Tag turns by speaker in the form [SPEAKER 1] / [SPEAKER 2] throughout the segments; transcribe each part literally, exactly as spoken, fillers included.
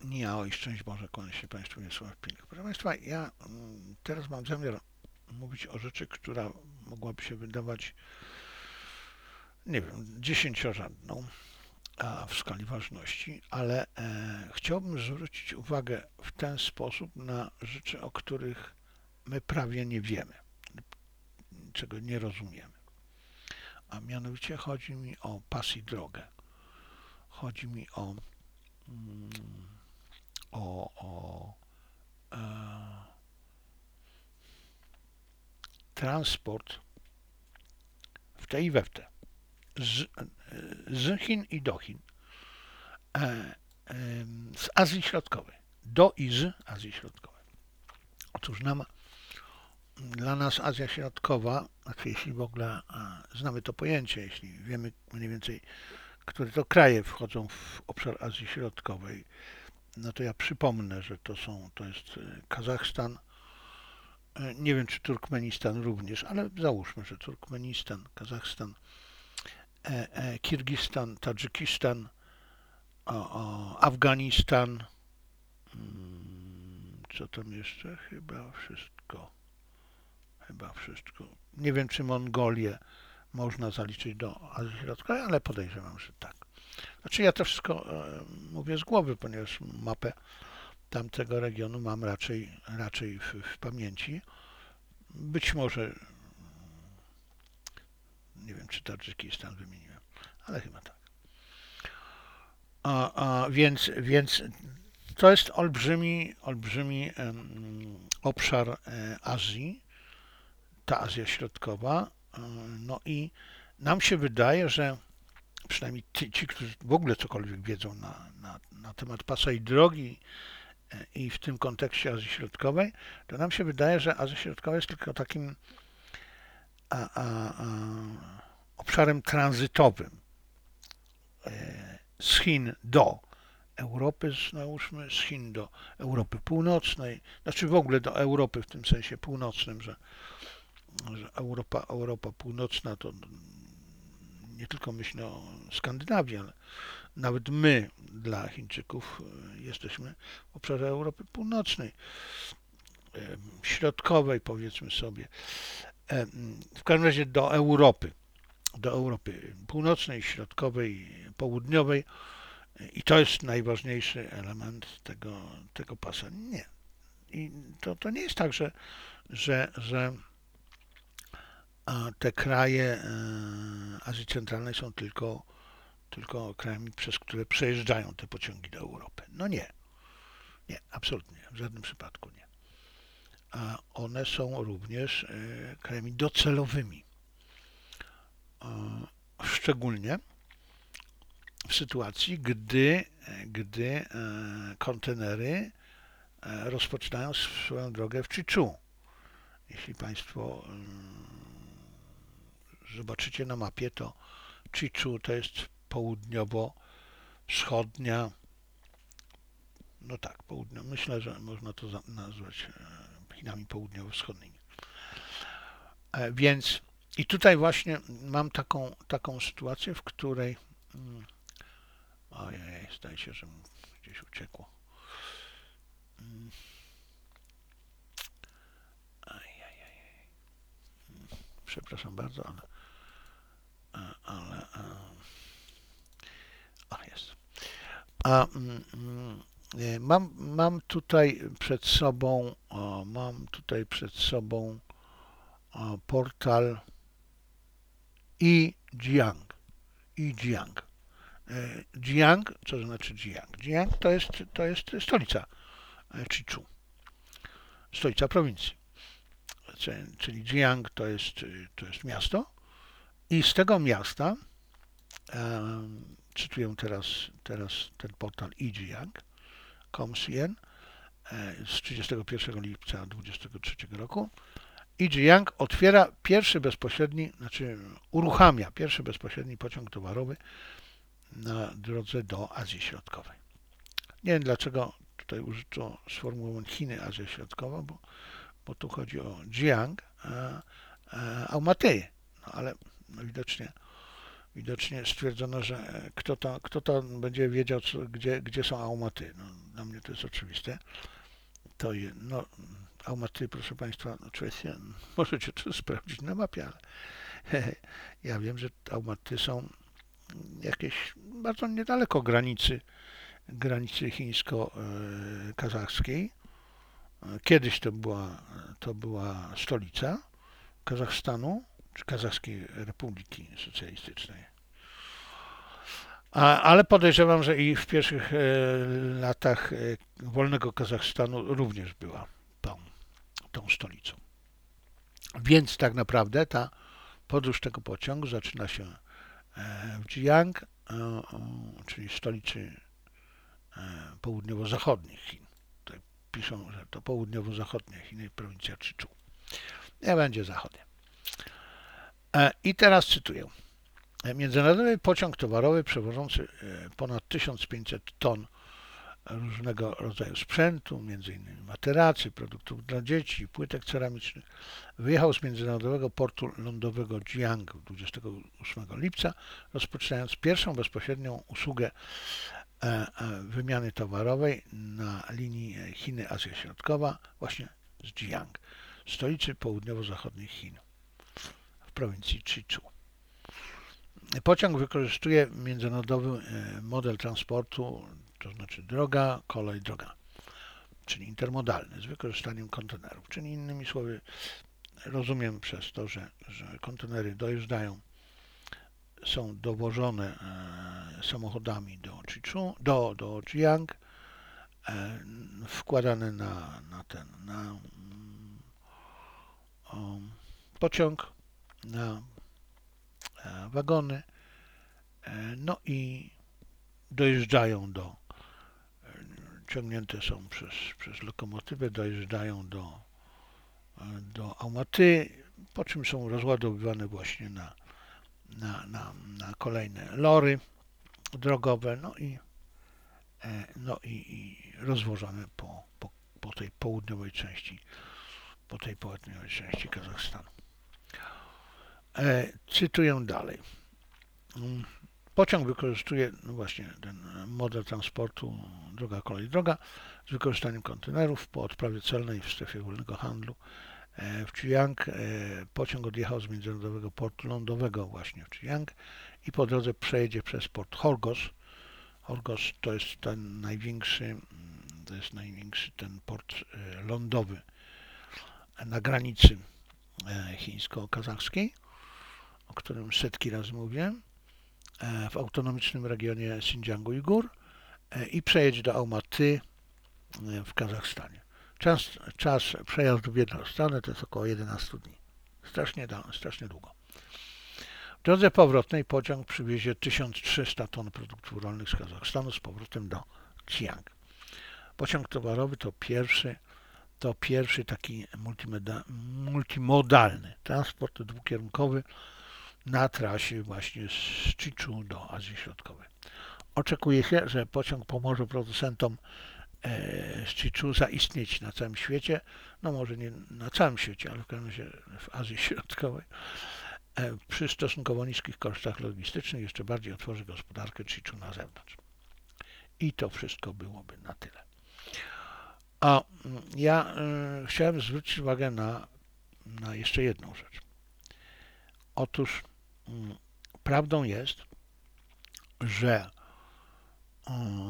[SPEAKER 1] Nie, oj, szczęść Boże, kłaniam się Państwu Wiesław Pilch. Proszę Państwa, ja mm, teraz mam zamiar mówić o rzeczy, która mogłaby się wydawać, nie wiem, dziesięciorzędną a w skali ważności, ale e, chciałbym zwrócić uwagę w ten sposób na rzeczy, o których my prawie nie wiemy, czego nie rozumiemy. A mianowicie chodzi mi o pas i drogę. Chodzi mi o, mm, o, o e, transport w te i we w te. Z, z Chin i do Chin, e, z Azji Środkowej, do i z Azji Środkowej. Otóż nam, dla nas Azja Środkowa, znaczy jeśli w ogóle znamy to pojęcie, jeśli wiemy mniej więcej, które to kraje wchodzą w obszar Azji Środkowej, no to ja przypomnę, że to są, to jest Kazachstan, nie wiem czy Turkmenistan również, ale załóżmy, że Turkmenistan, Kazachstan, e, e, Kirgistan, Tadżykistan, o, o, Afganistan, mm, co tam jeszcze? Chyba wszystko. Chyba wszystko. Nie wiem, czy Mongolię można zaliczyć do Azji Środkowej, ale podejrzewam, że tak. Znaczy ja to wszystko e, mówię z głowy, ponieważ mapę tamtego regionu mam raczej, raczej w, w pamięci. Być może, nie wiem, czy Tadżykistan wymieniłem, ale chyba tak. A, a, więc, więc to jest olbrzymi, olbrzymi obszar Azji, ta Azja Środkowa. No i nam się wydaje, że przynajmniej ci, ci którzy w ogóle cokolwiek wiedzą na, na, na temat pasa i drogi i w tym kontekście Azji Środkowej, to nam się wydaje, że Azja Środkowa jest tylko takim a, a, a, obszarem tranzytowym z Chin do Europy, załóżmy, z Chin do Europy Północnej, znaczy w ogóle do Europy w tym sensie północnym, że, że Europa, Europa Północna to nie tylko myślę o Skandynawii, ale nawet my dla Chińczyków jesteśmy w obszarze Europy Północnej, środkowej powiedzmy sobie, w każdym razie do Europy, do Europy Północnej, Środkowej, Południowej. I to jest najważniejszy element tego, tego pasa. Nie. I to, to nie jest tak, że, że, że te kraje Azji Centralnej są tylko, tylko krajami, przez które przejeżdżają te pociągi do Europy. No nie. Nie, absolutnie. W żadnym przypadku nie. A one są również krajami docelowymi. Szczególnie w sytuacji, gdy, gdy kontenery rozpoczynają swoją drogę w Chichu. Jeśli Państwo zobaczycie na mapie, to Chichu to jest południowo-wschodnia, no tak, południo, myślę, że można to nazwać Chinami południowo-wschodnimi. Więc i tutaj właśnie mam taką, taką sytuację, w której ojej, zdaje się, że gdzieś uciekło. Ajajaj. Przepraszam bardzo, ale ale a jest. A, mam, mam tutaj przed sobą o, mam tutaj przed sobą o, portal iJiang. iJiang. Jiang, co to znaczy Jiang? Jiang to jest, to jest stolica Chichu, stolica prowincji. Czyli Jiang to jest, to jest miasto i z tego miasta, e, cytuję teraz, teraz ten portal iJiang kropka com kropka cn e, z trzydziestego pierwszego lipca dwudziestego trzeciego roku, iJiang otwiera pierwszy bezpośredni, znaczy uruchamia pierwszy bezpośredni pociąg towarowy na drodze do Azji Środkowej. Nie wiem dlaczego tutaj użyto sformułowanie Chiny, Azja Środkowa, bo, bo tu chodzi o Jiang, a, a Almaty, no ale no widocznie, widocznie stwierdzono, że kto to, kto to będzie wiedział, co, gdzie, gdzie są Almaty. No, dla mnie to jest oczywiste. To je, no, Almaty, proszę Państwa, oczywiście możecie to sprawdzić na mapie, ale ja wiem, że Almaty są jakieś bardzo niedaleko granicy, granicy chińsko-kazachskiej. Kiedyś to była, to była stolica Kazachstanu, czy Kazachskiej Republiki Socjalistycznej. A, ale podejrzewam, że i w pierwszych e, latach e, wolnego Kazachstanu również była tą, tą stolicą. Więc tak naprawdę ta podróż tego pociągu zaczyna się e, w Jiang, e, czyli stolicy e, południowo-zachodnich Chin. Tutaj piszą, że to południowo-zachodnie Chiny, prowincja Ciczu. Nie będzie zachodnie. E, I teraz cytuję. Międzynarodowy pociąg towarowy przewożący ponad tysiąc pięćset ton różnego rodzaju sprzętu, m.in. materacy, produktów dla dzieci, płytek ceramicznych, wyjechał z międzynarodowego portu lądowego Jiang dwudziestego ósmego lipca, rozpoczynając pierwszą bezpośrednią usługę wymiany towarowej na linii Chiny-Azja Środkowa, właśnie z Jiang, stolicy południowo-zachodnich Chin, w prowincji Ciczu. Pociąg wykorzystuje międzynarodowy model transportu, to znaczy droga, kolej, droga, czyli intermodalny, z wykorzystaniem kontenerów. Czyli innymi słowy, rozumiem przez to, że, że kontenery dojeżdżają, są dowożone e, samochodami do Ciczu, do, do Jiang, e, wkładane na, na ten, na o, pociąg, na e, wagony, e, no i dojeżdżają do, ciągnięte są przez, przez lokomotywę, dojeżdżają do, do Almaty, po czym są rozładowywane właśnie na, na, na, na kolejne lory drogowe, no i, no i, i rozwożone po, po, po tej południowej części, po tej południowej części Kazachstanu. E, cytuję dalej. Pociąg wykorzystuje no właśnie ten model transportu droga, kolej, droga z wykorzystaniem kontenerów po odprawie celnej w strefie wolnego handlu w Jiang. Pociąg odjechał z międzynarodowego portu lądowego właśnie w Jiang i po drodze przejedzie przez port Horgos. Horgos to jest ten największy, to jest największy ten port lądowy na granicy chińsko-kazachskiej, o którym setki razy mówiłem, w autonomicznym regionie Xinjiang-Ujgur i przejedzie do Almaty w Kazachstanie. Czas, czas przejazdu w jedną stronę to jest około jedenaście dni. Strasznie, strasznie długo. W drodze powrotnej pociąg przywiezie tysiąc trzysta ton produktów rolnych z Kazachstanu z powrotem do Jiang. Pociąg towarowy to pierwszy, to pierwszy taki multimodalny transport dwukierunkowy na trasie właśnie z Ciczu do Azji Środkowej. Oczekuje się, że pociąg pomoże producentom z Ciczu zaistnieć na całym świecie, no może nie na całym świecie, ale w każdym razie w Azji Środkowej. Przy stosunkowo niskich kosztach logistycznych jeszcze bardziej otworzy gospodarkę Ciczu na zewnątrz. I to wszystko byłoby na tyle. A ja y, chciałem zwrócić uwagę na, na jeszcze jedną rzecz. Otóż y, prawdą jest, że y,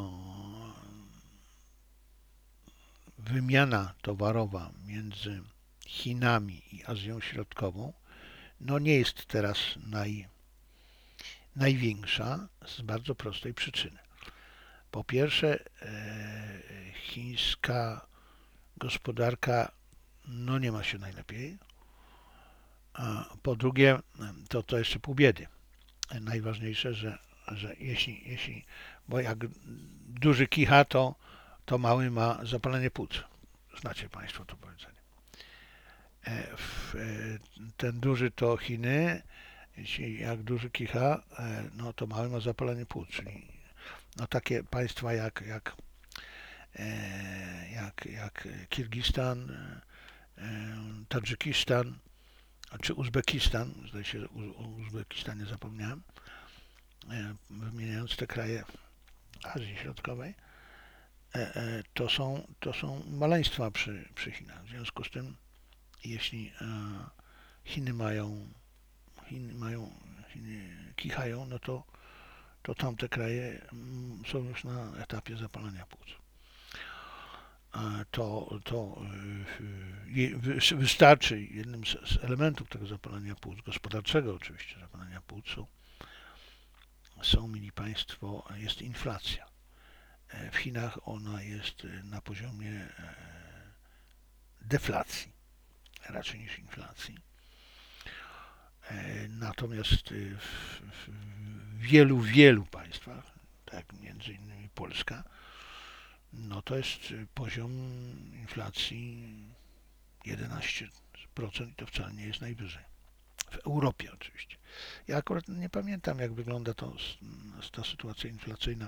[SPEAKER 1] wymiana towarowa między Chinami i Azją Środkową no nie jest teraz naj, największa z bardzo prostej przyczyny. Po pierwsze, e, chińska gospodarka no nie ma się najlepiej, a po drugie to, to jeszcze pół biedy. Najważniejsze, że, że jeśli, jeśli, bo jak duży kicha, to, to mały ma zapalenie płuc. Znacie Państwo to powiedzenie. Ten duży to Chiny, jeśli jak duży kicha, no to mały ma zapalenie płuc, czyli no takie państwa jak, jak, jak, jak Kirgistan, Tadżykistan, czy Uzbekistan, zdaje się, o Uzbekistanie zapomniałem, wymieniając te kraje Azji Środkowej, to są, to są maleństwa przy, przy Chinach. W związku z tym, jeśli Chiny mają, Chiny mają, Chiny kichają, no to, to tamte kraje są już na etapie zapalania płuc. To, to wystarczy, jednym z elementów tego zapalenia płuc, gospodarczego oczywiście zapalenia płuc, są, są, mili Państwo, jest inflacja. W Chinach ona jest na poziomie deflacji, raczej niż inflacji. Natomiast w, w wielu, wielu państwach, tak między innymi Polska, no to jest poziom inflacji jedenaście procent i to wcale nie jest najwyżej. W Europie oczywiście. Ja akurat nie pamiętam, jak wygląda to, ta sytuacja inflacyjna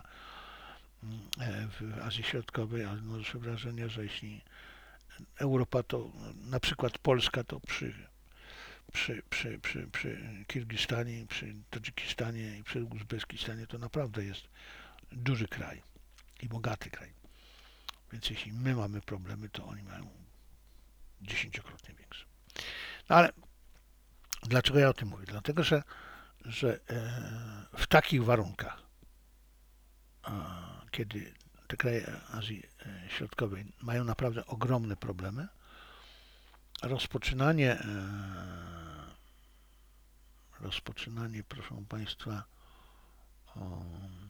[SPEAKER 1] w Azji Środkowej, ale odnoszę wrażenie, że jeśli Europa to, na przykład Polska to przy, przy, przy, przy, przy Kirgistanie, przy Tadżykistanie i przy Uzbekistanie to naprawdę jest duży kraj i bogaty kraj. Więc jeśli my mamy problemy, to oni mają dziesięciokrotnie większe. No ale dlaczego ja o tym mówię? Dlatego, że, że w takich warunkach, kiedy te kraje Azji Środkowej mają naprawdę ogromne problemy, rozpoczynanie, rozpoczynanie, proszę Państwa, o,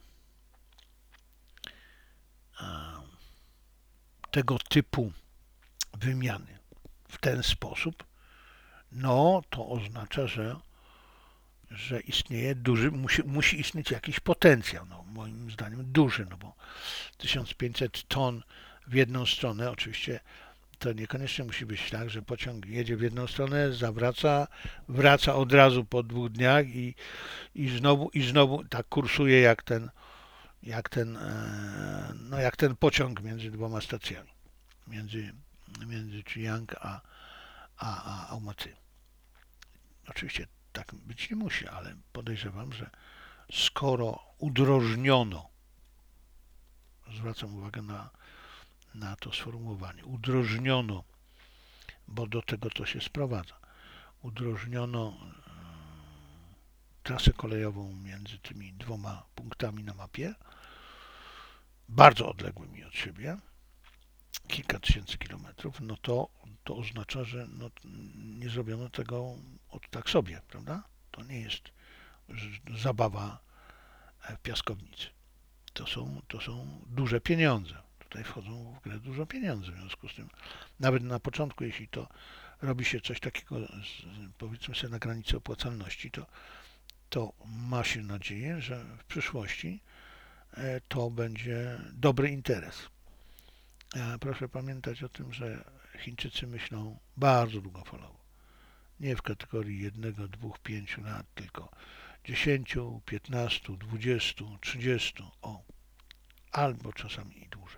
[SPEAKER 1] tego typu wymiany w ten sposób, no to oznacza, że, że istnieje duży, musi, musi istnieć jakiś potencjał, no moim zdaniem duży, no bo tysiąc pięćset ton w jedną stronę, oczywiście to niekoniecznie musi być tak, że pociąg jedzie w jedną stronę, zawraca, wraca od razu po dwóch dniach i, i znowu, i znowu tak kursuje jak ten, jak ten, no jak ten pociąg między dwoma stacjami, między, między Chiang a, a, a Almaty. Oczywiście tak być nie musi, ale podejrzewam, że skoro udrożniono, zwracam uwagę na, na to sformułowanie, udrożniono, bo do tego to się sprowadza, udrożniono trasę kolejową między tymi dwoma punktami na mapie, bardzo odległymi od siebie, kilka tysięcy kilometrów, no to, to oznacza, że no, nie zrobiono tego od tak sobie, prawda? To nie jest zabawa w piaskownicy. To są, to są duże pieniądze. Tutaj wchodzą w grę dużo pieniędzy, w związku z tym nawet na początku, jeśli to robi się coś takiego, powiedzmy sobie na granicy opłacalności, to, to ma się nadzieję, że w przyszłości to będzie dobry interes. Proszę pamiętać o tym, że Chińczycy myślą bardzo długofalowo. Nie w kategorii jednego, dwóch, pięciu lat, tylko dziesięciu, piętnastu, dwudziestu, trzydziestu, o, albo czasami i dłużej.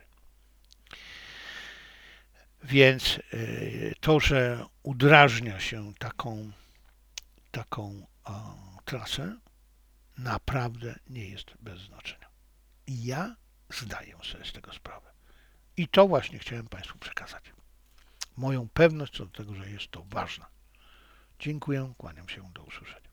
[SPEAKER 1] Więc to, że udrażnia się taką, taką o, trasę, naprawdę nie jest bez znaczenia. I ja zdaję sobie z tego sprawę. I to właśnie chciałem Państwu przekazać. Moją pewność co do tego, że jest to ważne. Dziękuję, kłaniam się, do usłyszenia.